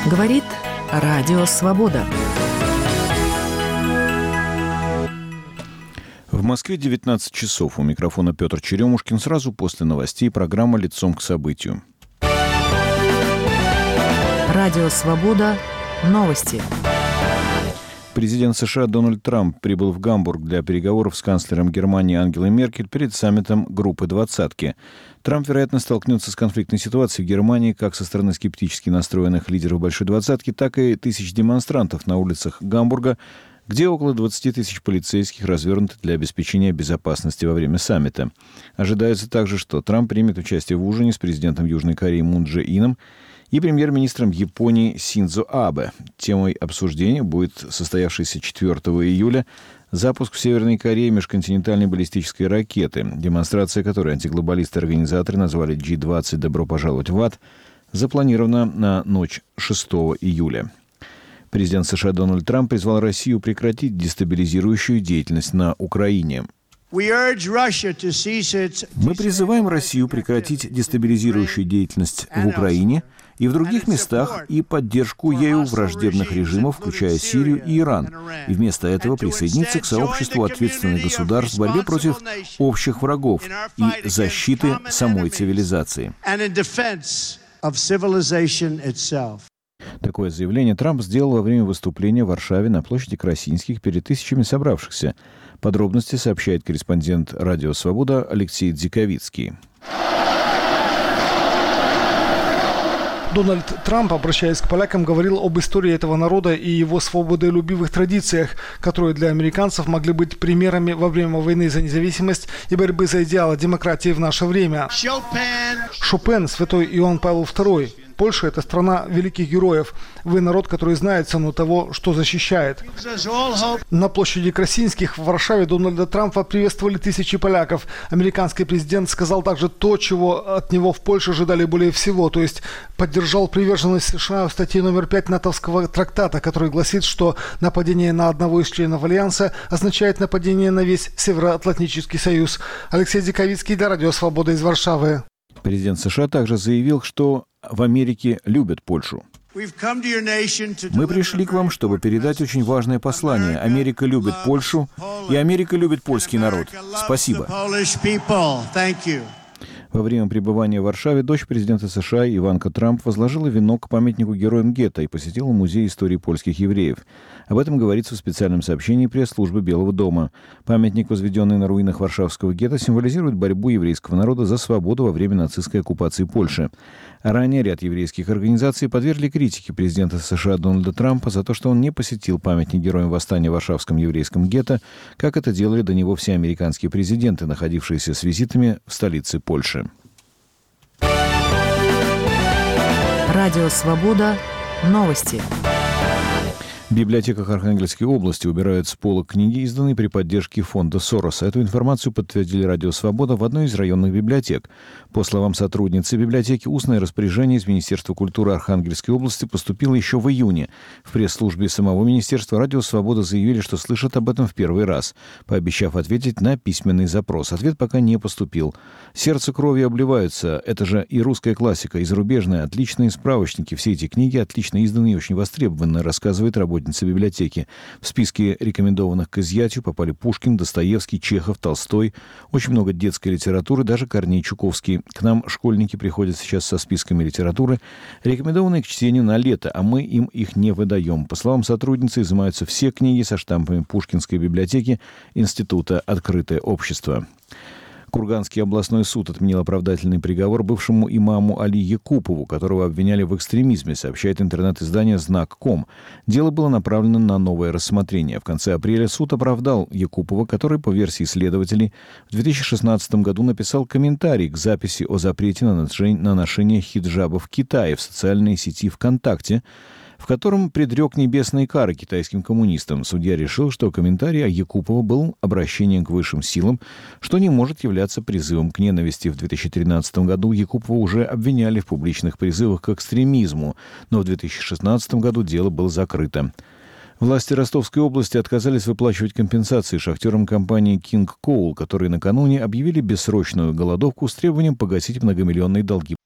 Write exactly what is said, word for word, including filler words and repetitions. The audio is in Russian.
Говорит Радио Свобода. В Москве девятнадцать часов. У микрофона Петр Черемушкин. Сразу после новостей программа «Лицом к событию». Радио Свобода. Новости. Президент США Дональд Трамп прибыл в Гамбург для переговоров с канцлером Германии Ангелой Меркель перед саммитом Группы двадцатки. Трамп, вероятно, столкнется с конфликтной ситуацией в Германии как со стороны скептически настроенных лидеров Большой двадцатки, так и тысяч демонстрантов на улицах Гамбурга, где около двадцати тысяч полицейских развернуты для обеспечения безопасности во время саммита. Ожидается также, что Трамп примет участие в ужине с президентом Южной Кореи Мун Чжэ Ином и премьер-министром Японии Синдзо Абе. Темой обсуждения будет состоявшийся четвёртого июля запуск в Северной Корее межконтинентальной баллистической ракеты, демонстрация которой антиглобалисты-организаторы назвали джи двадцать «Добро пожаловать в ад», запланирована на ночь шестого июля. Президент США Дональд Трамп призвал Россию прекратить дестабилизирующую деятельность на Украине. Мы призываем Россию прекратить дестабилизирующую деятельность в Украине и в других местах и поддержку ею враждебных режимов, включая Сирию и Иран, и вместо этого присоединиться к сообществу ответственных государств в борьбе против общих врагов и защиты самой цивилизации. Такое заявление Трамп сделал во время выступления в Варшаве на площади Красинских перед тысячами собравшихся. Подробности сообщает корреспондент «Радио Свобода» Алексей Дзиковицкий. Дональд Трамп, обращаясь к полякам, говорил об истории этого народа и его свободолюбивых традициях, которые для американцев могли быть примерами во время войны за независимость и борьбы за идеалы демократии в наше время. Шопен, святой Иоанн Павел второй. Польша – это страна великих героев. Вы народ, который знает цену того, что защищает. На площади Красинских в Варшаве Дональда Трампа приветствовали тысячи поляков. Американский президент сказал также то, чего от него в Польше ожидали более всего, то есть поддержал приверженность США в статье номер пять натовского трактата, который гласит, что нападение на одного из членов Альянса означает нападение на весь Североатлантический союз. Алексей Дзиковицкий для Радио Свобода из Варшавы. Президент США также заявил, что в Америке любят Польшу. Мы пришли к вам, чтобы передать очень важное послание. Америка любит Польшу, и Америка любит польский народ. Спасибо. Во время пребывания в Варшаве дочь президента США Иванка Трамп возложила венок к памятнику героям гетто и посетила Музей истории польских евреев. Об этом говорится в специальном сообщении пресс-службы Белого дома. Памятник, возведенный на руинах Варшавского гетто, символизирует борьбу еврейского народа за свободу во время нацистской оккупации Польши. Ранее ряд еврейских организаций подвергли критике президента США Дональда Трампа за то, что он не посетил памятник героям восстания в Варшавском еврейском гетто, как это делали до него все американские президенты, находившиеся с визитами в столице Польши. Радио Свобода. Новости. В библиотеках Архангельской области убирают с полок книги, изданные при поддержке фонда Сороса. Эту информацию подтвердили Радио Свобода в одной из районных библиотек. По словам сотрудницы библиотеки, устное распоряжение из Министерства культуры Архангельской области поступило еще в июне. В пресс-службе самого министерства Радио Свобода заявили, что слышат об этом в первый раз, пообещав ответить на письменный запрос. Ответ пока не поступил. «Сердце кровью обливаются» — это же и русская классика, и зарубежная, отличные справочники. Все эти книги отлично изданы и очень востребованы, рассказывает работница библиотеки. В списке рекомендованных к изъятию попали Пушкин, Достоевский, Чехов, Толстой. Очень много детской литературы, даже Корней Чуковский. К нам школьники приходят сейчас со списками литературы, рекомендованные к чтению на лето, а мы им их не выдаем. По словам сотрудницы, изымаются все книги со штампами Пушкинской библиотеки Института «Открытое общество». Курганский областной суд отменил оправдательный приговор бывшему имаму Али Якупову, которого обвиняли в экстремизме, сообщает интернет-издание знак точка ком. Дело было направлено на новое рассмотрение. В конце апреля суд оправдал Якупова, который, по версии следователей, в две тысячи шестнадцатом году написал комментарий к записи о запрете на ношение хиджаба в Китае в социальной сети ВКонтакте, в котором предрек небесные кары китайским коммунистам. Судья решил, что комментарий Якупова был обращением к высшим силам, что не может являться призывом к ненависти. В две тысячи тринадцатом году Якупова уже обвиняли в публичных призывах к экстремизму, но в две тысячи шестнадцатом году дело было закрыто. Власти Ростовской области отказались выплачивать компенсации шахтерам компании King Coal, которые накануне объявили бессрочную голодовку с требованием погасить многомиллионные долги